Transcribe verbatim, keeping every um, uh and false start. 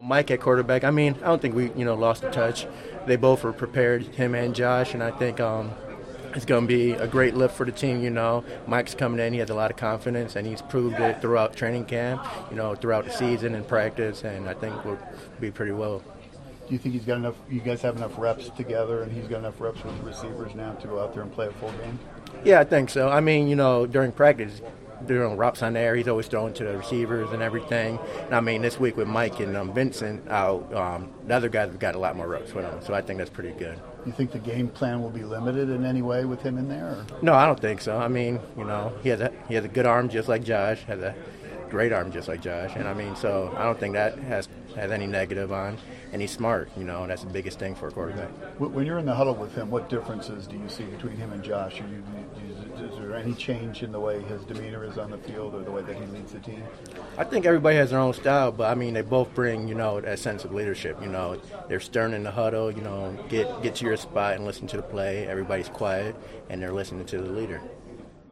Mike at quarterback. I mean, I don't think we, you know, lost the touch. They both were prepared, him and Josh, and I think um, it's going to be a great lift for the team. You know, Mike's coming in; he has a lot of confidence, and he's proved it throughout training camp, you know, throughout the season and practice, and I think we'll be pretty well. Do you think he's got enough? You guys have enough reps together, and he's got enough reps with the receivers now to go out there and play a full game? Yeah, I think so. I mean, you know, during practice, during routes on the air, he's always throwing to the receivers and everything. And I mean, this week with Mike and um, Vincent out, um, the other guys have got a lot more reps with him, so I think that's pretty good. You think the game plan will be limited in any way with him in there? Or? No, I don't think so. I mean, you know, he has a he has a good arm just like Josh, has a great arm just like Josh, and I mean, so I don't think that has has any negative on. And he's smart, you know, and that's the biggest thing for a quarterback. When you're in the huddle with him, what differences do you see between him and Josh? Are you, is there any change in the way his demeanor is on the field or the way that he leads the team? I think everybody has their own style, but I mean, they both bring, you know, that sense of leadership. You know, they're stern in the huddle, you know, get get to your spot and listen to the play. Everybody's quiet, and they're listening to the leader.